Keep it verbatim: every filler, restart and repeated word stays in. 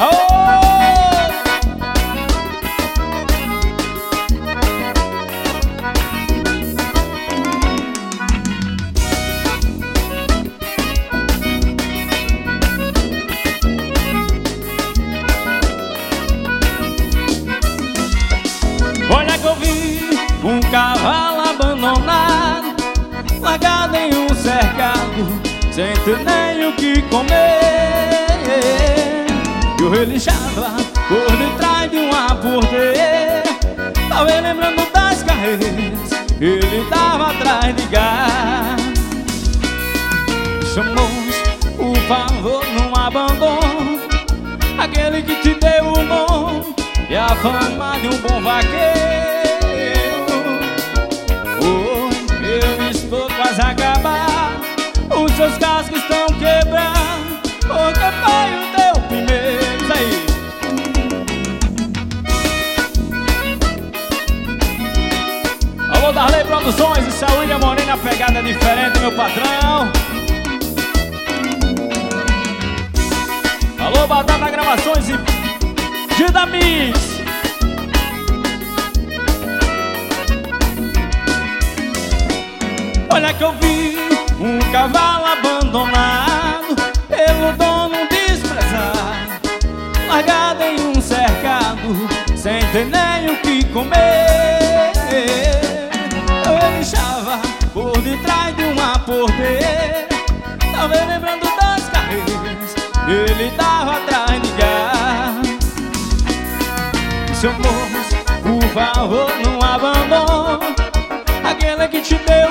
Olha que eu vi um cavalo abandonado, largado em um cercado, sem ter nem o que comer. Eu relinchava por detrás de uma porteira, talvez lembrando das carreiras, ele tava atrás de gás. Chamou, por favor, não abandono aquele que te deu o nome e a fama de um bom vaqueiro. Hoje eu estou quase a acabar, os seus cascos estão quebrados, porque foi o teu primeiro. Isso aí. Alô, Darley Produções, isso é William Morena, a pegada é diferente, meu patrão. Alô, Batata Gravações e Dida Mix. Olha que eu vi um cavalo abandonado, pelo dono desprezado, largado em um cercado, sem ter nem o que comer. Eu relinchava por detrás de uma porteira, talvez lembrando das carreiras, ele tava atrás de gás. Seu moço, por favor, não abandone aquele que te deu